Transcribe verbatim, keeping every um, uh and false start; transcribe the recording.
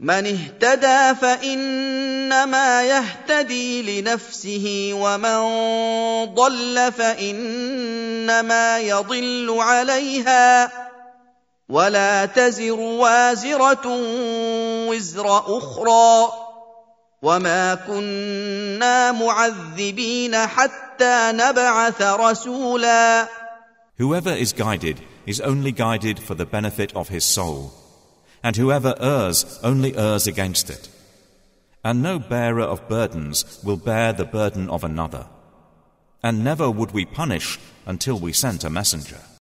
من اهتدى فإنما يهتدي لنفسه ومن ضل فإنما يضل عليها ولا تزر وازرة وزر أخرى وما كنا معذبين حتى نبعث رسولا. Whoever is guided is only guided for the benefit of his soul, and whoever errs only errs against it. And no bearer of burdens will bear the burden of another. And never would we punish until we sent a messenger.